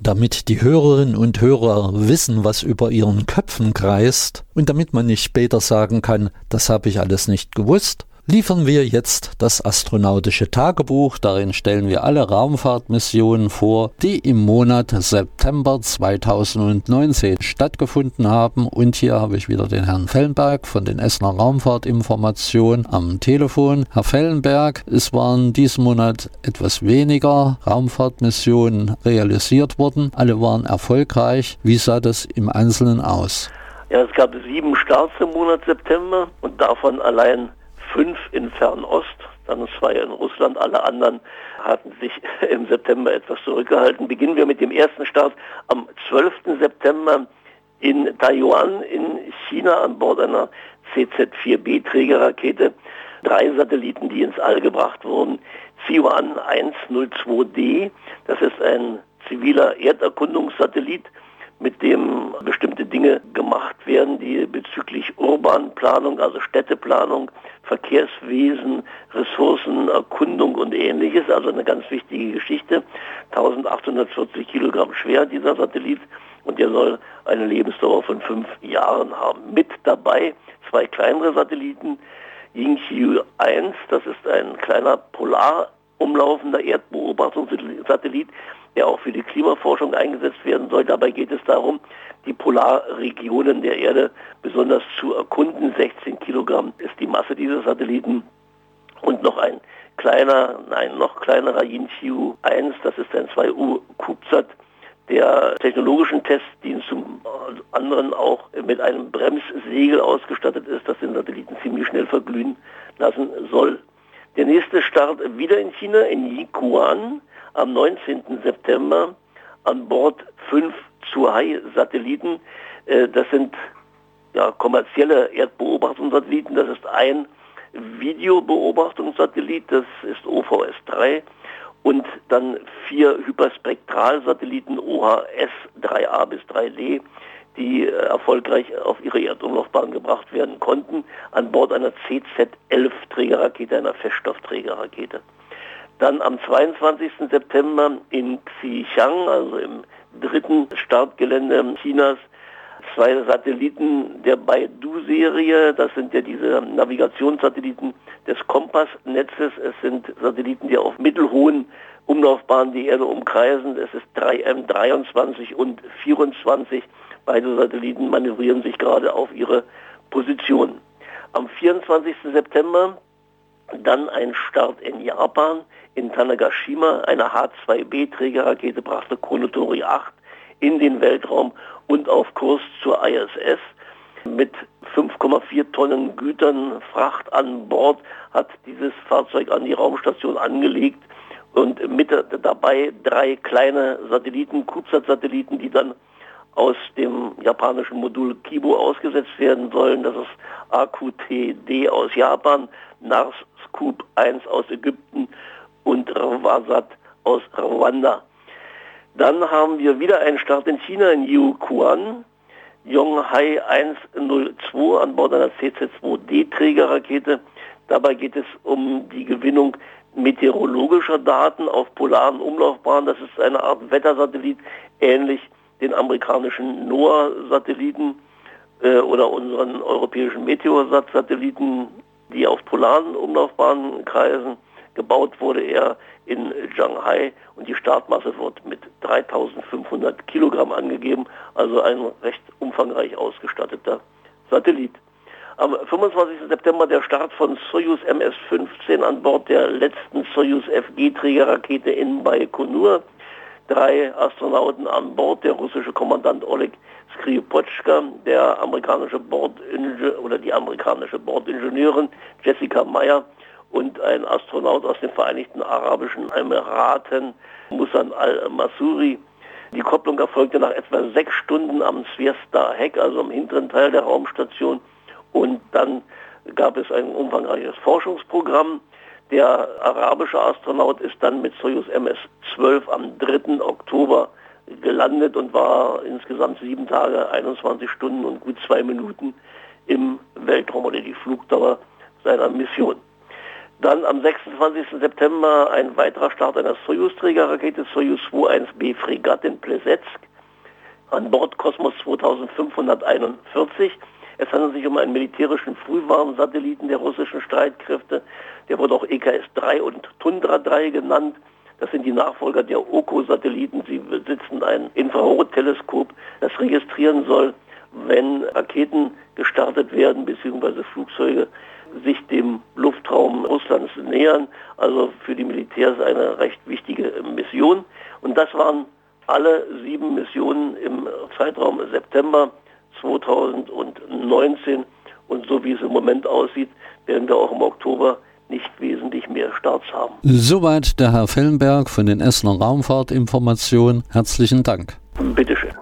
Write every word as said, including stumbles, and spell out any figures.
damit die Hörerinnen und Hörer wissen, was über ihren Köpfen kreist und damit man nicht später sagen kann, das habe ich alles nicht gewusst, liefern wir jetzt das astronautische Tagebuch. Darin stellen wir alle Raumfahrtmissionen vor, die im Monat September zweitausendneunzehn stattgefunden haben. Und hier habe ich wieder den Herrn Fellenberg von den Essener Raumfahrtinformationen am Telefon. Herr Fellenberg, es waren diesen Monat etwas weniger Raumfahrtmissionen realisiert worden. Alle waren erfolgreich. Wie sah das im Einzelnen aus? Ja, es gab sieben Starts im Monat September und davon allein fünf in Fernost, dann zwei in Russland, alle anderen hatten sich im September etwas zurückgehalten. Beginnen wir mit dem ersten Start am zwölften September in Taiwan in China an Bord einer C Z vier B Trägerrakete. Drei Satelliten, die ins All gebracht wurden. Xiwan eins null zwei D, das ist ein ziviler Erderkundungssatellit, mit dem bestimmte Dinge gemacht werden, die bezüglich Urbanplanung, also Städteplanung, Verkehrswesen, Ressourcenerkundung und Ähnliches, also eine ganz wichtige Geschichte. eintausendachthundertvierzig Kilogramm schwer, dieser Satellit, und der soll eine Lebensdauer von fünf Jahren haben. Mit dabei zwei kleinere Satelliten, Yingqiu eins, das ist ein kleiner polar umlaufender Erdbeobachtungssatellit, der auch für die Klimaforschung eingesetzt werden soll. Dabei geht es darum, die Polarregionen der Erde besonders zu erkunden. sechzehn Kilogramm ist die Masse dieses Satelliten. Und noch ein kleiner, nein, noch kleinerer Yingqiu eins, das ist ein zwei U CubeSat, der technologischen Testdienst zum anderen auch mit einem Bremssegel ausgestattet ist, das den Satelliten ziemlich schnell verglühen lassen soll. Der nächste Start wieder in China, in Yiquan, am neunzehnten September an Bord fünf Zhuhai-Satelliten. Das sind ja, kommerzielle Erdbeobachtungssatelliten. Das ist ein Videobeobachtungssatellit, das ist O V S drei. Und dann vier Hyperspektralsatelliten O H S drei A bis drei D, die äh, erfolgreich auf ihre Erdumlaufbahn gebracht werden konnten, an Bord einer C Z elf Trägerrakete, einer Feststoffträgerrakete. Dann am zweiundzwanzigsten September in Xichang, also im dritten Startgelände Chinas, zwei Satelliten der Beidou-Serie. Das sind ja diese Navigationssatelliten des Kompassnetzes. Es sind Satelliten, die auf mittelhohen Umlaufbahnen die Erde umkreisen. Es ist drei M dreiundzwanzig und vierundzwanzig. Beide Satelliten manövrieren sich gerade auf ihre Position. Am vierundzwanzigsten September dann ein Start in Japan, in Tanegashima. Eine H zwei B Trägerrakete brachte Konotori acht in den Weltraum und auf Kurs zur I S S. Mit fünf Komma vier Tonnen Gütern, Fracht an Bord, hat dieses Fahrzeug an die Raumstation angelegt und mit dabei drei kleine Satelliten, CubeSat-Satelliten, die dann aus dem japanischen Modul Kibo ausgesetzt werden sollen. Das ist A Q T D aus Japan, NARSCOOP eins aus Ägypten und Rwasat aus Ruanda. Dann haben wir wieder einen Start in China, in Yiquan, Yonghai eins null zwei an Bord einer C Z zwei D Trägerrakete. Dabei geht es um die Gewinnung meteorologischer Daten auf polaren Umlaufbahnen. Das ist eine Art Wettersatellit, ähnlich den amerikanischen NOAA-Satelliten äh, oder unseren europäischen Meteosat-Satelliten, die auf polaren Umlaufbahnen kreisen. Gebaut wurde er in Shanghai und die Startmasse wird mit dreitausendfünfhundert Kilogramm angegeben, also ein recht umfangreich ausgestatteter Satellit. Am fünfundzwanzigsten September der Start von Soyuz M S fünfzehn an Bord der letzten Soyuz F G Trägerrakete in Baikonur. Drei Astronauten an Bord, der russische Kommandant Oleg Skripotschka, der amerikanische Bordingenieur oder die amerikanische Bordingenieurin Jessica Meyer und ein Astronaut aus den Vereinigten Arabischen Emiraten, Musan al-Masuri. Die Kopplung erfolgte nach etwa sechs Stunden am Zvezda-Heck, also am hinteren Teil der Raumstation. Und dann gab es ein umfangreiches Forschungsprogramm. Der arabische Astronaut ist dann mit Soyuz M S zwölf am dritten Oktober gelandet und war insgesamt sieben Tage, einundzwanzig Stunden und gut zwei Minuten im Weltraum oder die Flugdauer seiner Mission. Dann am sechsundzwanzigsten September ein weiterer Start einer Sojus-Trägerrakete, Sojus zwei eins B Fregatte in Plesetsk. An Bord Kosmos zweitausendfünfhunderteinundvierzig. Es handelt sich um einen militärischen Frühwarnsatelliten der russischen Streitkräfte. Der wurde auch E K S drei und Tundra drei genannt. Das sind die Nachfolger der O K O-Satelliten. Sie besitzen ein Infrarotteleskop, das registrieren soll, wenn Raketen gestartet werden bzw. Flugzeuge sich dem Luftraum Russlands nähern. Also für die Militärs eine recht wichtige Mission. Und das waren alle sieben Missionen im Zeitraum September zweitausendneunzehn. Und so wie es im Moment aussieht, werden wir auch im Oktober nicht wesentlich mehr Starts haben. Soweit der Herr Fellenberg von den Essener Raumfahrtinformationen. Herzlichen Dank. Bitteschön.